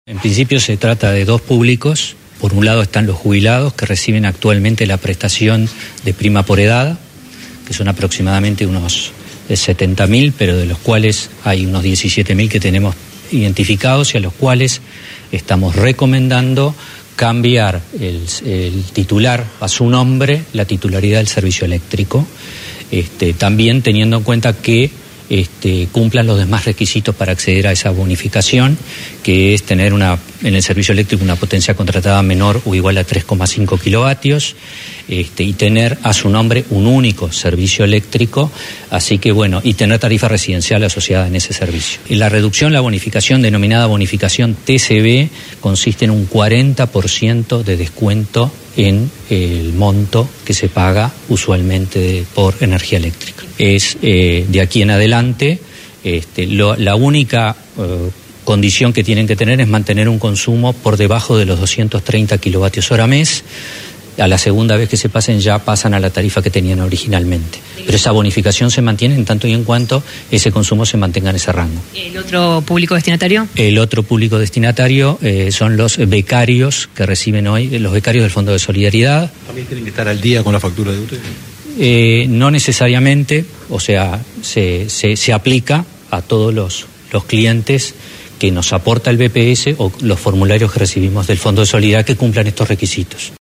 En principio se trata de dos públicos. Por un lado están los jubilados que reciben actualmente la prestación de prima por edad, que son aproximadamente unos 70.000, pero de los cuales hay unos 17.000 que tenemos identificados y a los cuales estamos recomendando cambiar el titular a su nombre, la titularidad del servicio eléctrico, también teniendo en cuenta que cumplan los demás requisitos para acceder a esa bonificación, que es tener en el servicio eléctrico una potencia contratada menor o igual a 3,5 kilovatios, y tener a su nombre un único servicio eléctrico, así que bueno, y tener tarifa residencial asociada en ese servicio. Y la reducción, la bonificación denominada bonificación TCB, consiste en un 40% de descuento en el monto que se paga usualmente por energía eléctrica. Es de aquí en adelante, la única condición que tienen que tener es mantener un consumo por debajo de los 230 kilovatios hora mes. A la segunda vez que se pasen ya pasan a la tarifa que tenían originalmente. Pero esa bonificación se mantiene en tanto y en cuanto ese consumo se mantenga en ese rango. ¿El otro público destinatario? El otro público destinatario son los becarios que reciben hoy, los becarios del Fondo de Solidaridad. ¿También tienen que estar al día con la factura de ustedes? No necesariamente, o sea, se aplica a todos los clientes que nos aporta el BPS o los formularios que recibimos del Fondo de Solidaridad que cumplan estos requisitos.